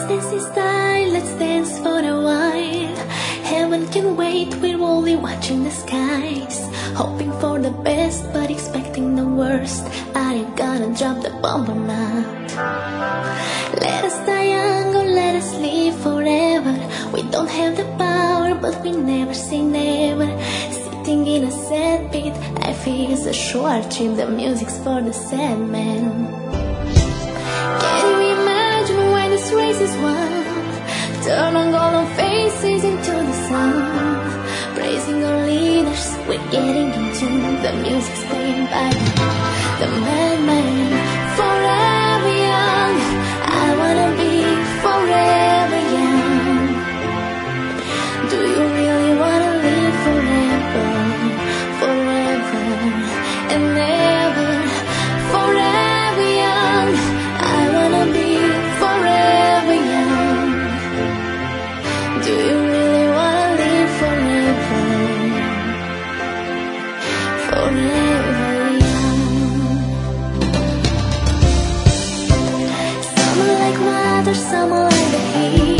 dance in style, let's dance for a while. Heaven can wait, we're only watching the skies, hoping for the best but expecting the worst. Are you gonna drop the bomb or not? Let us die young or let us live forever. We don't have the power but we never say never. Sitting in a sad pit, life is a short trip, the music's for the sad man. Can you imagine when this race is won? Turn on golden faces into the sun, praising our leaders, we're getting in tune. The music's playing by the madman. Forever young, I wanna be forever young. Do you really wanna live forever, forever and ever? Forever young, I wanna be forever young. Do you really wanna live forever, forever young? Some are like water, some are like the heat.